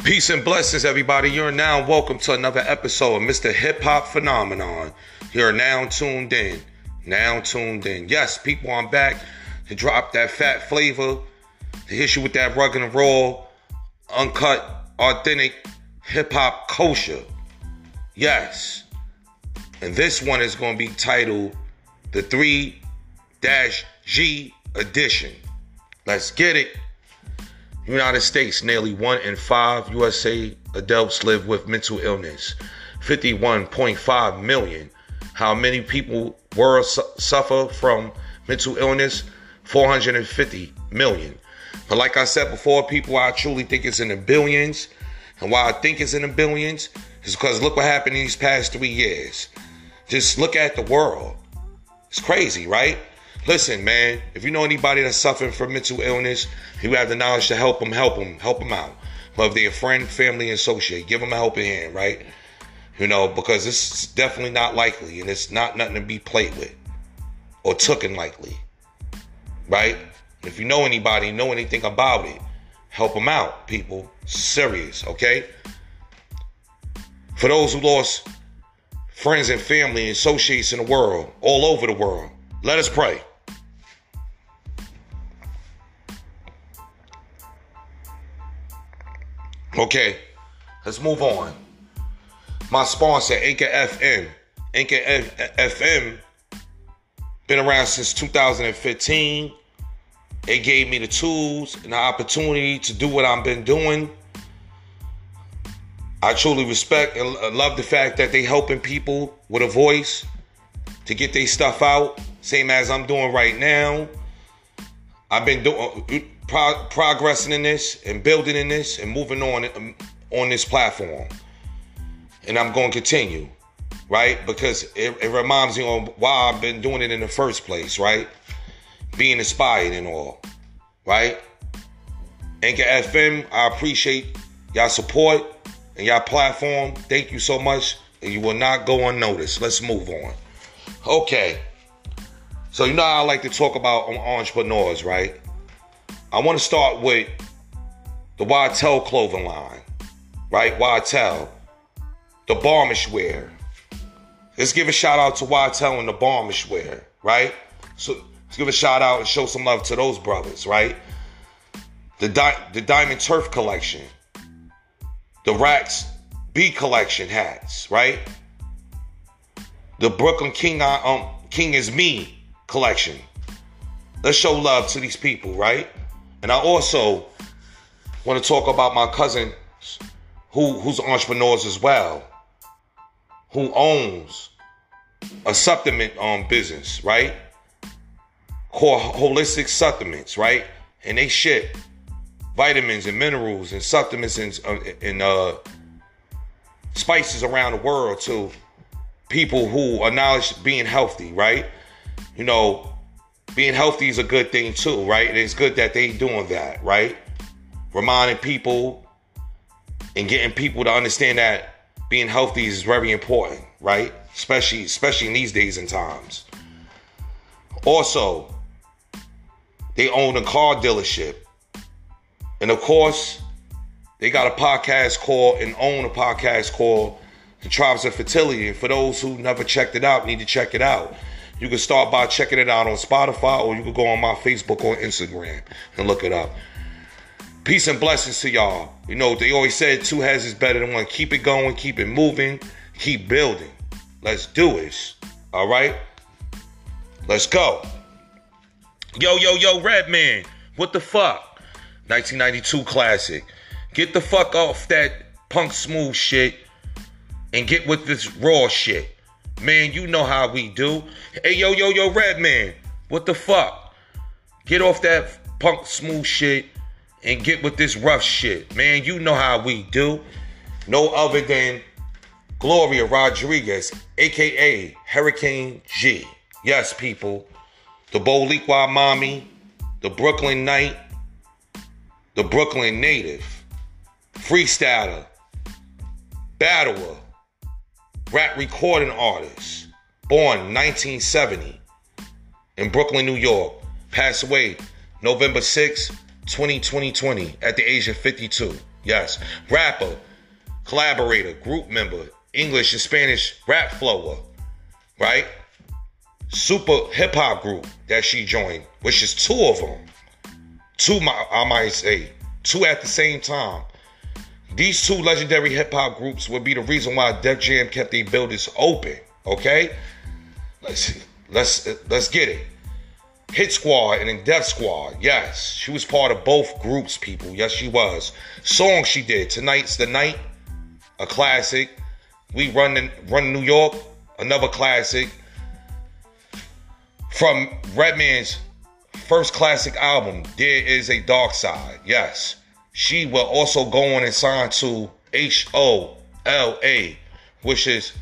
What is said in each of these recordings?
Peace and blessings, everybody. You're now welcome to another episode of Mr. Hip Hop Phenomenon. You're now tuned in. Yes, people, I'm back to drop that fat flavor, to hit you with that rugged and raw, uncut, authentic hip hop kosher. Yes. And this one is going to be titled the 3-G edition. Let's get it. United States, nearly 1 in 5 USA adults live with mental illness. 51.5 million. How many people world suffer from mental illness? 450 million. But like I said before, people, I truly think it's in the billions. And why I think it's in the billions is because look what happened in these past 3 years. Just look at the world. It's crazy, right? Listen, man, if you know anybody that's suffering from mental illness, you have the knowledge to help them out. But if they're a friend, family, associate, give them a helping hand, right? You know, because this is definitely not likely, and it's not nothing to be played with or tooken lightly, right? If you know anybody, know anything about it, help them out, people. Serious, okay? For those who lost friends and family and associates in the world, all over the world, let us pray. Okay, let's move on. My sponsor, Anchor FM. Anchor FM been around since 2015. It gave me the tools and the opportunity to do what I've been doing. I truly respect and love the fact that they helping people with a voice to get their stuff out, same as I'm doing right now. I've been progressing in this and building in this and moving on this platform. And I'm going to continue, right? Because it reminds me of why I've been doing it in the first place, right? Being inspired and all, right? Anchor FM, I appreciate y'all support and y'all platform. Thank you so much. And you will not go unnoticed. Let's move on. Okay. So you know how I like to talk about entrepreneurs, right? I want to start with the Waddell clothing line, right? Waddell, the Barmish wear. Let's give a shout out to Waddell and the Barmish wear, right? So let's give a shout out and show some love to those brothers, right? The Diamond Turf collection, the Racks B collection hats, right? The Brooklyn King is Me collection. Let's show love to these people, right? And I also want to talk about my cousin who's entrepreneurs as well, who owns a supplement business, right? Called Holistic Supplements, right? And they ship vitamins and minerals and supplements and spices around the world to people who acknowledge being healthy, right? You know, being healthy is a good thing too, right? And it's good that they doing that, right? Reminding people and getting people to understand that being healthy is very important, right? Especially in these days and times. Also, they own a car dealership. And of course, they got a podcast called The Tribes of Fertility. And for those who never checked it out, need to check it out. You can start by checking it out on Spotify, or you can go on my Facebook or Instagram and look it up. Peace and blessings to y'all. You know, they always said 2 heads is better than 1. Keep it going, keep it moving, keep building. Let's do this. All right? Let's go. Yo, Redman. What the fuck? 1992 classic. Get the fuck off that Punk Smooth shit and get with this raw shit. Man, you know how we do. Hey, yo, Redman. What the fuck? Get off that Punk Smooth shit and get with this rough shit. Man, you know how we do. No other than Gloria Rodriguez, a.k.a. Hurricane G. Yes, people. The Boricua Mommy, the Brooklyn Knight, the Brooklyn Native, freestyler, battler, rap recording artist, born 1970 in Brooklyn, New York, passed away November 6, 2020 at the age of 52. Yes. Rapper, collaborator, group member, English and Spanish rap flower, right? Super hip hop group that she joined, which is two of them. I might say. Two at the same time. These two legendary hip hop groups would be the reason why Def Jam kept their buildings open. Okay? Let's get it. Hit Squad and then Def Squad. Yes. She was part of both groups, people. Yes, she was. Song she did. Tonight's the Night. A classic. We Run New York. Another classic. From Redman's first classic album, There Is a Dark Side. Yes. She will also go on and sign to HOLA, which is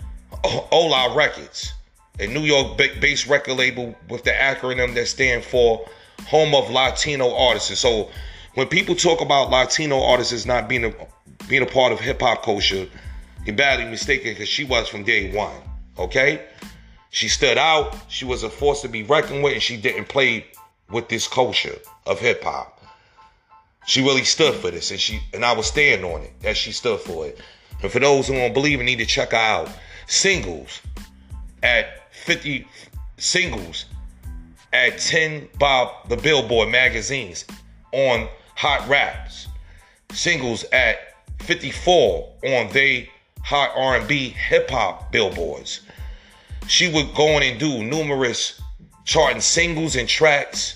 Ola Records, a New York-based record label with the acronym that stands for Home of Latino Artists. So when people talk about Latino artists not being a part of hip-hop culture, you're badly mistaken, because she was from day one. Okay? She stood out. She was a force to be reckoned with, and she didn't play with this culture of hip-hop. She really stood for this, and I was standing on it, that she stood for it. And for those who don't believe it, need to check her out. Singles at 50 singles at 10 by the Billboard magazines on Hot Raps. Singles at 54 on they Hot R&B Hip Hop Billboards. She would go on and do numerous charting singles and tracks.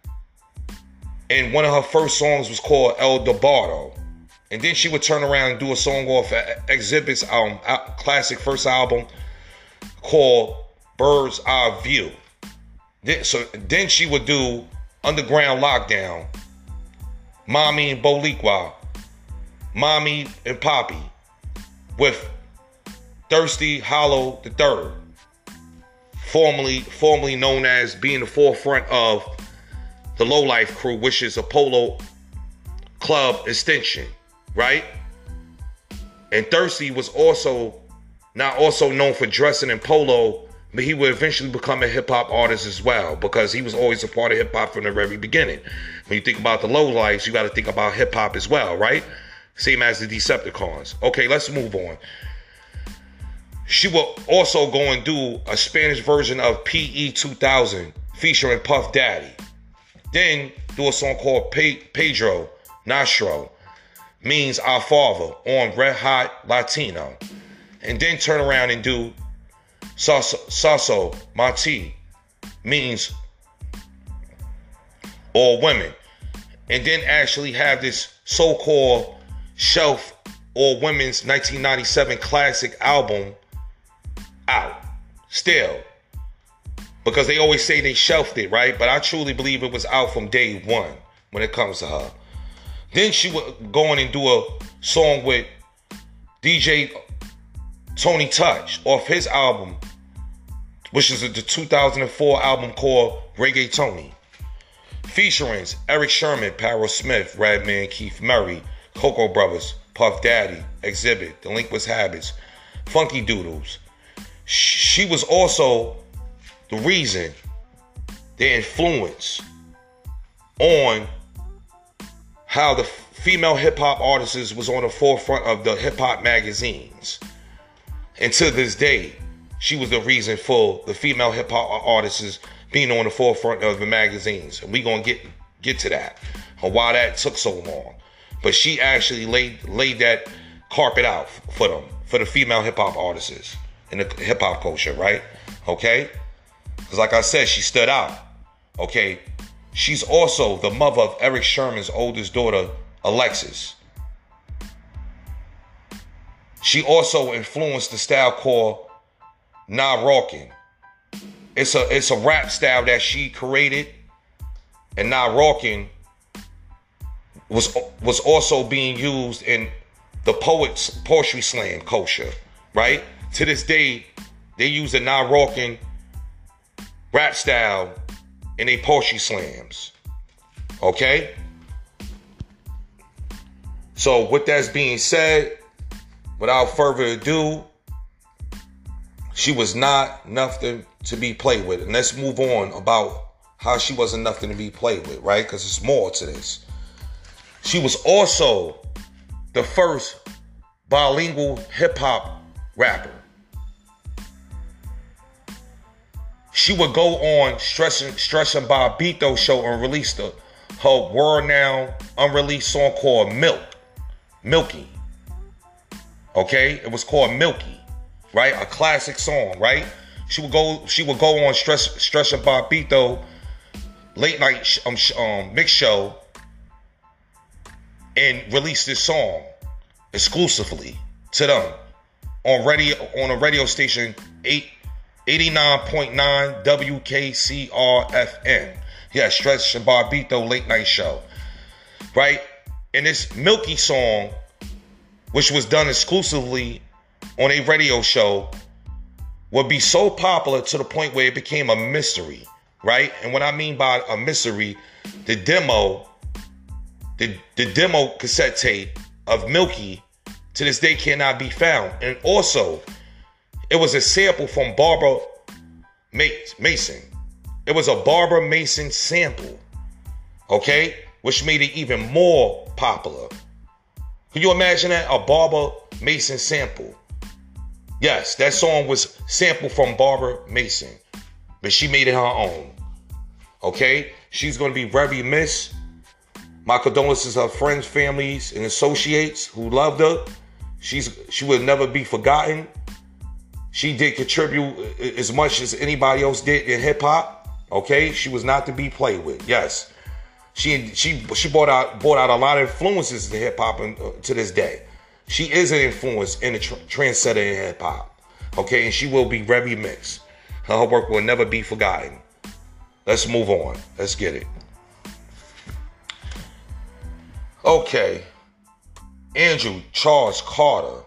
And one of her first songs was called El Debardo. And then she would turn around and do a song off Exhibit's classic first album called Bird's Eye View. Then she would do Underground Lockdown, Mommy and Boliqua, Mommy and Poppy, with Thirsty Hollow III, formerly known as being the forefront of the Low Life Crew, which is a polo club extension, right? And Thirsty was also known for dressing in polo, but he would eventually become a hip hop artist as well, because he was always a part of hip hop from the very beginning. When you think about the Low Lives, you got to think about hip hop as well, right? Same as the Decepticons. Okay, let's move on. She will also go and do a Spanish version of PE 2000 featuring Puff Daddy. Then do a song called Pedro Nastro, means Our Father, on Red Hot Latino. And then turn around and do Saso Mati, means All Women. And then actually have this so-called shelf All Women's 1997 classic album out still. Because they always say they shelved it, right? But I truly believe it was out from day one when it comes to her. Then she would go on and do a song with DJ Tony Touch off his album, which is the 2004 album called Reggae Tony. Featuring Eric Sherman, Pharoah Smith, Redman, Keith Murray, Cocoa Brothers, Puff Daddy, Exhibit, Delinquent Habits, Funky Doodles. She was also the reason, the influence on how the female hip-hop artists was on the forefront of the hip-hop magazines. And to this day, she was the reason for the female hip-hop artists being on the forefront of the magazines. And we're going to get to that, and why that took so long. But she actually laid that carpet out for them, for the female hip-hop artists in the hip-hop culture, right? Okay? Because like I said, she stood out. Okay? She's also the mother of Eric Sherman's oldest daughter, Alexis. She also influenced the style called Nah Rockin'. It's a rap style that she created, and Nah Rockin' was also being used in the poetry slam culture, right? To this day, they use the Nah Rockin' rap style in their poetry slams. Okay? So with that being said, without further ado, she was not nothing to be played with. And let's move on about how she wasn't nothing to be played with, right? Because there's more to this. She was also the first bilingual hip-hop rapper. She would go on Stressin' Bobbito show and release her world-now unreleased song called Milky. Okay? It was called Milky, right? A classic song, right? She would go on Stressin' Bobbito late night mix show and release this song exclusively to them on a radio station 89.9 WKCR-FM. Yeah, Stressin' Bobbito late night show. Right? And this Milky song, which was done exclusively on a radio show, would be so popular to the point where it became a mystery. Right? And what I mean by a mystery, the demo cassette tape of Milky to this day cannot be found. And also, it was a sample from Barbara Mason. It was a Barbara Mason sample, okay? Which made it even more popular. Can you imagine that? A Barbara Mason sample. Yes, that song was sampled from Barbara Mason, but she made it her own, okay? She's going to be very missed. My condolences to her friends, families, and associates who loved her. She will never be forgotten. She did contribute as much as anybody else did in hip hop. Okay, she was not to be played with. Yes, she brought out a lot of influences to hip hop to this day. She is an influence in the trendsetter in hip hop. Okay, and she will be very mixed. Her work will never be forgotten. Let's move on. Let's get it. Okay, Andrew Charles Carter,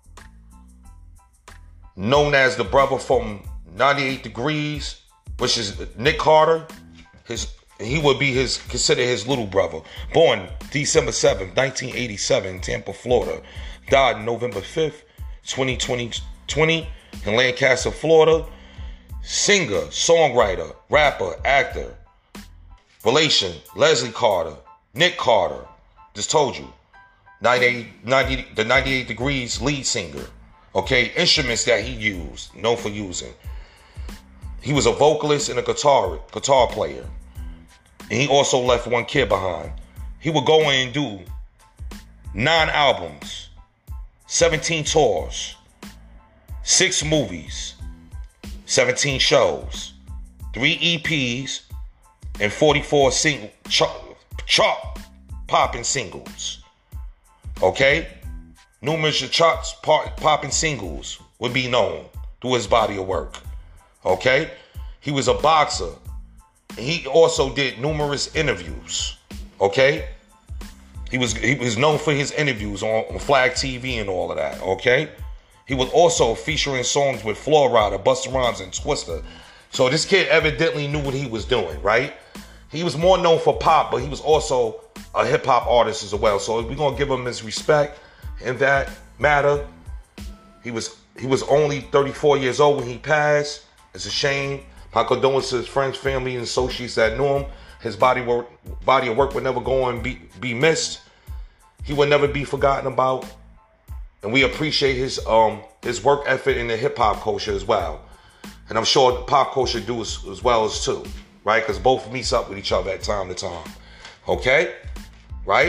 known as the brother from 98 Degrees, which is Nick Carter. He would be considered his little brother. Born December 7th, 1987 in Tampa, Florida. Died November 5th, 2020 in Lancaster, Florida. Singer, songwriter, rapper, actor. Relation, Leslie Carter, Nick Carter. Just told you. the 98 Degrees lead singer. Okay, instruments that he used, known for using. He was a vocalist and a guitar player. And he also left one kid behind. He would go in and do 9 albums, 17 tours, 6 movies, 17 shows, 3 EPs, and 44 chart popping singles. Okay? Numerous charts popping singles would be known through his body of work. Okay? He was a boxer. And he also did numerous interviews. Okay? He was known for his interviews on Flag TV and all of that. Okay? He was also featuring songs with Flo Rida, Busta Rhymes, and Twista. So this kid evidently knew what he was doing, right? He was more known for pop, but he was also a hip-hop artist as well. So we're going to give him his respect in that matter. He was only 34 years old when he passed. It's a shame. My condolences to his friends, family, and associates that knew him. His body of work would never go and be missed. He would never be forgotten about. And we appreciate his work effort in the hip-hop culture as well. And I'm sure the pop culture do as well as too. Right? Because both meets up with each other at time to time. Okay? Right?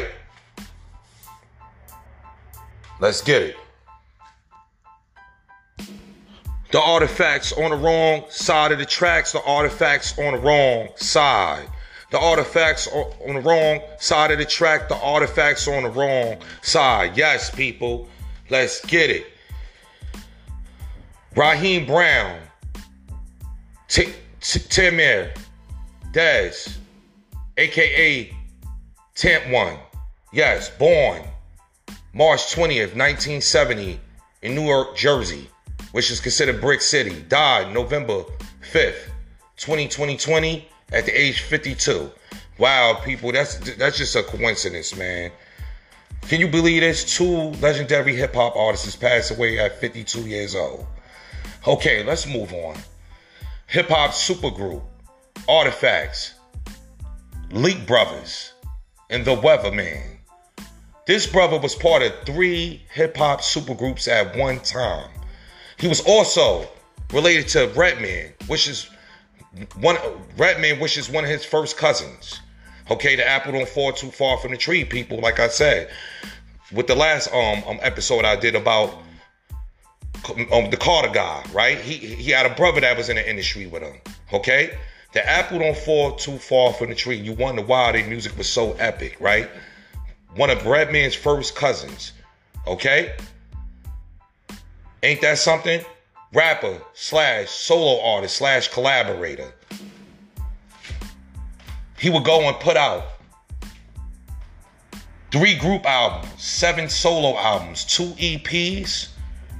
Let's get it. The artifacts on the wrong side of the tracks. The artifacts on the wrong side. The artifacts on the wrong side of the track. The artifacts on the wrong side. Yes, people. Let's get it. Raheem Brown. Tamir Dez, a.k.a. Tamp One. Yes, born March 20th, 1970 in Newark, Jersey, which is considered Brick City. Died November 5th, 2020 at the age 52. Wow, people, that's just a coincidence, man. Can you believe this? 2 legendary hip-hop artists passed away at 52 years old. Okay, let's move on. Hip-hop supergroup, Artifacts, Leak Brothers, and The Weatherman. This brother was part of 3 hip-hop supergroups at one time. He was also related to Redman, which is one of his first cousins. Okay, the apple don't fall too far from the tree, people, like I said. With the last episode I did about the Carter guy, right? He had a brother that was in the industry with him. Okay? The apple don't fall too far from the tree. You wonder why their music was so epic, right? One of Redman's first cousins. Okay? Ain't that something? Rapper / solo artist / collaborator. He would go and put out 3 group albums, 7 solo albums, 2 EPs,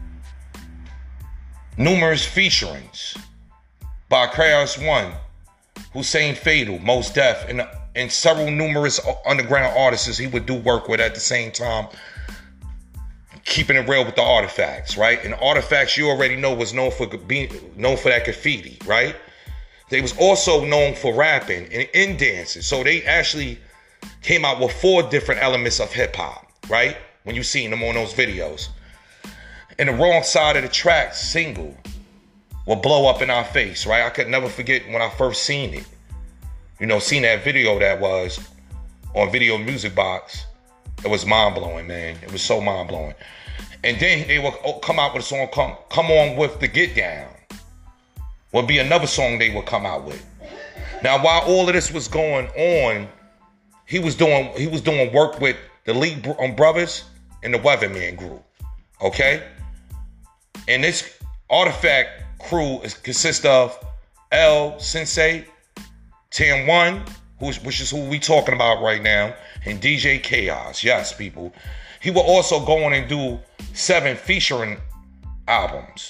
numerous featurings by KRS-One, Hussein Fatal, Mos Def, and several numerous underground artists he would do work with at the same time, keeping it real with the Artifacts, right? And Artifacts, you already know, was known for that graffiti, right? They was also known for rapping and in dances. So they actually came out with 4 different elements of hip hop, right? When you seen them on those videos. And the Wrong Side of the Track single will blow up in our face, right? I could never forget when I first seen it. You know, seen that video that was on Video Music Box. It was mind-blowing, man. It was so mind-blowing. And then they will come out with a song, Come On With the Get Down. Would be another song they would come out with. Now, while all of this was going on, he was doing work with the Lee Brothers and the Weatherman group. Okay? And this Artifact crew consists of L Sensei, Tan One, which is who we talking about right now, and DJ Chaos. Yes, people. He will also go on and do 7 featuring albums,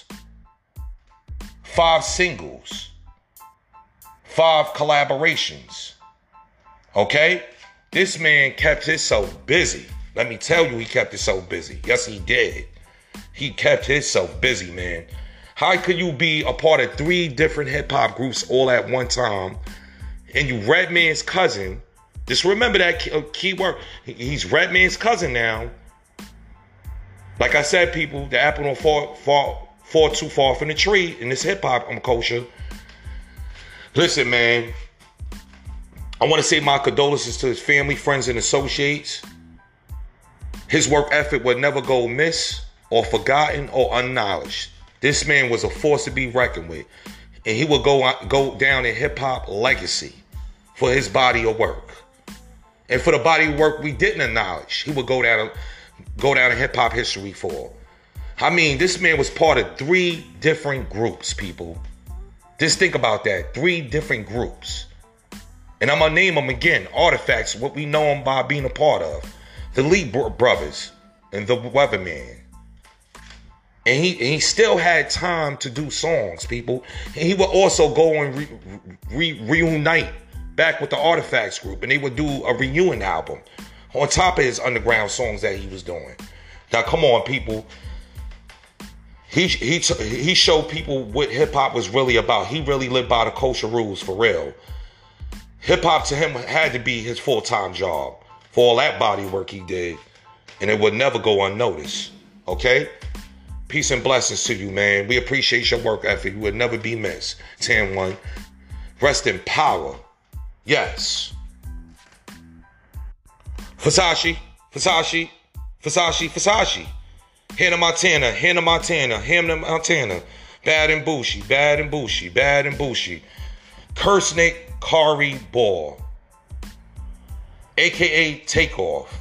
5 singles, 5 collaborations. Okay? This man kept himself busy. Let me tell you, he kept himself busy. Yes, he did. He kept himself busy, man. How could you be a part of 3 different hip-hop groups all at one time, and you Redman's cousin? Just remember that key word. He's Redman's cousin now. Like I said, people, the apple don't fall too far from the tree in this hip-hop culture. Listen, man, I want to say my condolences to his family, friends, and associates. His work ethic would never go amiss or forgotten or unacknowledged. This man was a force to be reckoned with, and he will go down in hip-hop legacy for his body of work. And for the body of work we didn't acknowledge, he would go down in hip-hop history for. I mean, this man was part of 3 different groups, people. Just think about that. 3 different groups. And I'm going to name them again. Artifacts, what we know him by being a part of. The Lee Brothers and the Weatherman. And he still had time to do songs, people. And he would also go and reunite back with the Artifacts group. And they would do a reunion album on top of his underground songs that he was doing. Now, come on, people. He showed people what hip-hop was really about. He really lived by the culture rules, for real. Hip-hop to him had to be his full-time job for all that body work he did. And it would never go unnoticed. Okay? Peace and blessings to you, man. We appreciate your work ethic. You would never be missed. Tan One. Rest in power. Yes. Versace. Hannah Montana. Bad and Bushy. Kersnick Kari Ball, aka Takeoff.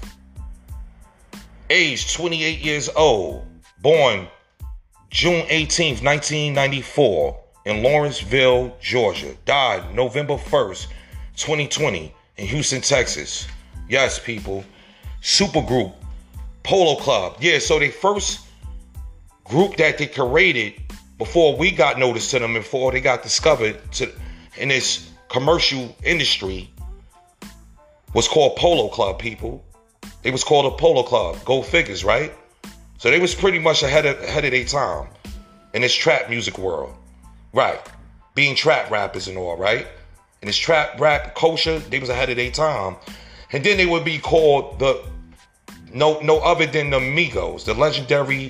Age 28 years old. Born June 18th, 1994 in Lawrenceville, Georgia. Died November 1st, 2020 in Houston, Texas. Yes, people. Supergroup Polo Club. Yeah, so the first group that they created before we got noticed to them, before they got discovered in this commercial industry, was called Polo Club, people. It was called a Polo Club. Go figures, right? So they was pretty much ahead of their time in this trap music world. Right. Being trap rappers and all, right? In this trap rap culture, they was ahead of their time. And then they would be called the no other than the Migos, the legendary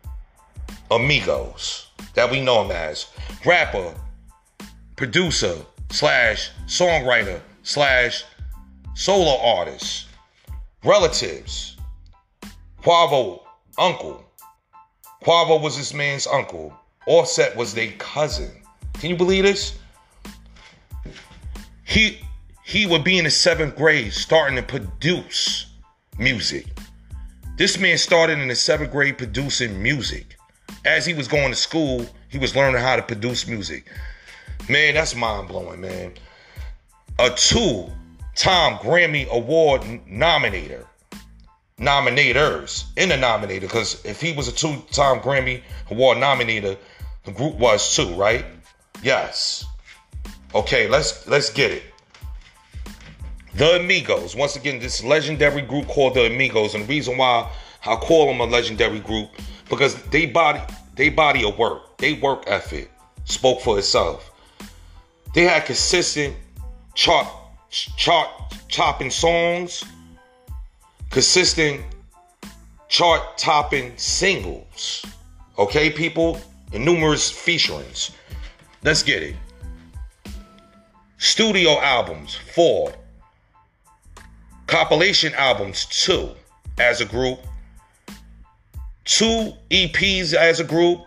Amigos that we know them as. Rapper, producer, slash songwriter, slash solo artist. Relatives. Quavo, uncle. Quavo was this man's uncle. Offset was their cousin. Can you believe this? He would be in the 7th grade starting to produce music. This man started in the 7th grade producing music. As he was going to school, he was learning how to produce music. Man, that's mind-blowing, man. A 2-time Grammy Award nominator. Nominators in the nominator, because if he was a 2-time Grammy Award nominator, the group was too, right? Yes. Okay, let's get it. The Amigos. Once again, this legendary group called the Amigos, and the reason why I call them a legendary group, because they body of work, they work ethic spoke for itself. They had consistent chart-topping songs, consistent chart-topping singles. Okay, people? And numerous featurings. Let's get it. Studio albums, 4. Compilation albums, 2 as a group. 2 EPs as a group.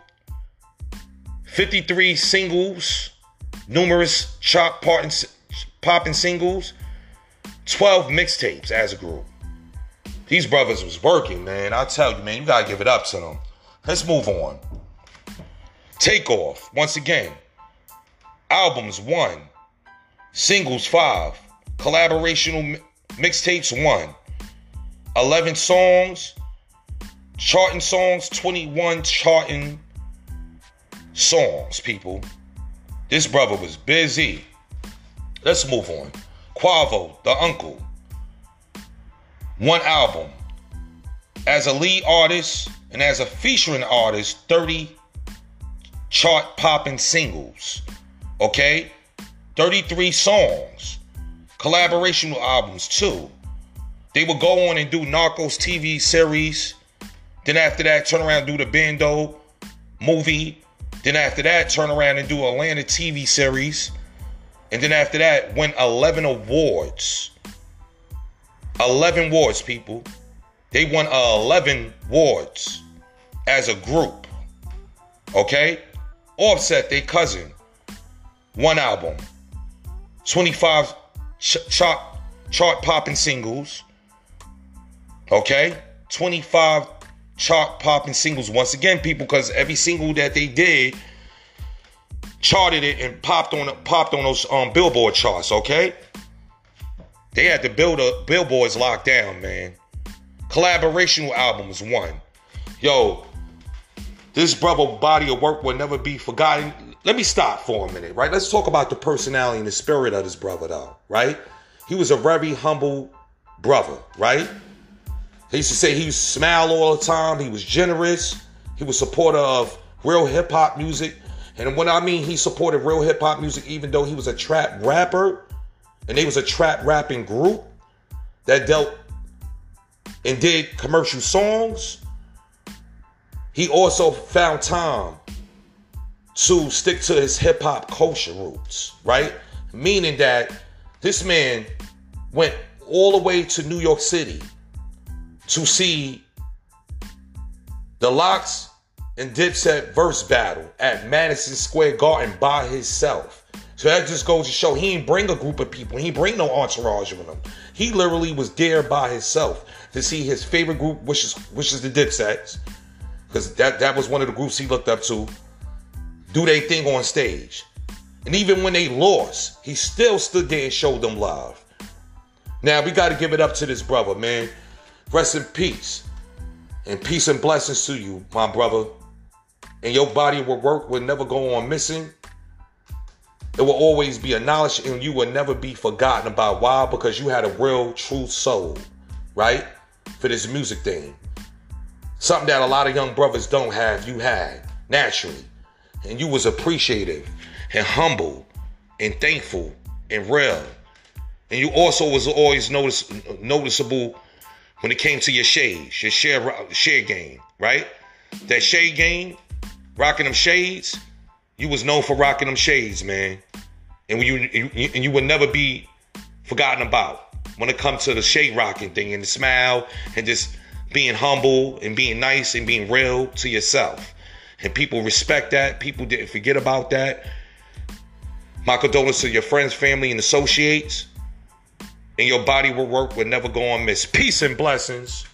53 singles. Numerous popping singles. 12 mixtapes as a group. These brothers was working, man. I tell you, man, you gotta give it up to them. Let's move on. Takeoff, once again. Albums, 1. Singles, 5. Collaborational mixtapes, 1. 11 songs. Charting songs, 21 charting songs, people. This brother was busy. Let's move on. Quavo, the uncle. 1 album. As a lead artist and as a featuring artist, 30 chart-popping singles. Okay? 33 songs. Collaboration albums, 2. They would go on and do Narcos TV series. Then after that, turn around and do the Bando movie. Then after that, turn around and do Atlanta TV series. And then after that, win 11 awards. 11 awards, people. They won 11 awards as a group. Okay? Offset, their cousin. 1 album. 25 chart-popping singles. Okay? 25 chart-popping singles. Once again, people, because every single that they did charted it and popped on those Billboard charts, okay? They had the Billboards locked down, man. Collaborational albums, 1. Yo, this brother body of work will never be forgotten. Let me stop for a minute, right? Let's talk about the personality and the spirit of this brother, though, right? He was a very humble brother, right? He used to say he used to smile all the time. He was generous. He was supporter of real hip-hop music. And when I mean he supported real hip-hop music, even though he was a trap rapper, and they was a trap rapping group that dealt and did commercial songs, he also found time to stick to his hip-hop culture roots, right? Meaning that this man went all the way to New York City to see the Lox and Dipset verse battle at Madison Square Garden by himself. So that just goes to show he didn't bring a group of people. He didn't bring no entourage with him. He literally was there by himself to see his favorite group, which is the Dipsets, because that was one of the groups he looked up to, do their thing on stage. And even when they lost, he still stood there and showed them love. Now, we got to give it up to this brother, man. Rest in peace. And peace and blessings to you, my brother. And your body of work will never go on missing. It will always be acknowledged, and you will never be forgotten about. Why? Because you had a real, true soul, right? For this music thing. Something that a lot of young brothers don't have, you had, naturally. And you was appreciative and humble and thankful and real. And you also was always noticeable when it came to your shades, your share game, right? That shade game, rocking them shades, you was known for rocking them shades, man. And you would never be forgotten about when it comes to the shade rocking thing and the smile and just being humble and being nice and being real to yourself. And people respect that. People didn't forget about that. My condolences to your friends, family, and associates. And your body will work will never go unmissed. Peace and blessings.